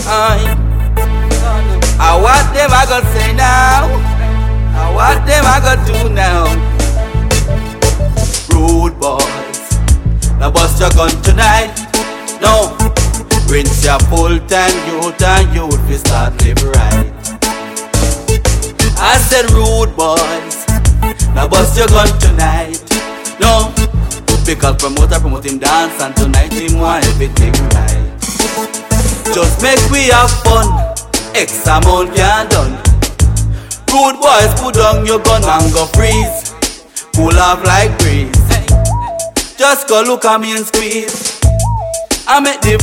What them I gonna say now? What them I gonna do now? Rude boys, now bust your gun tonight. No, rinse your full-time youth and youth we start live right. I said rude boys, now bust your gun tonight. No, because promoter promote him dance and tonight him want everything right. Just make we have fun, X amount can done. Rude boys put down your gun and go freeze. Cool off like breeze. Just go look at me and squeeze. I make the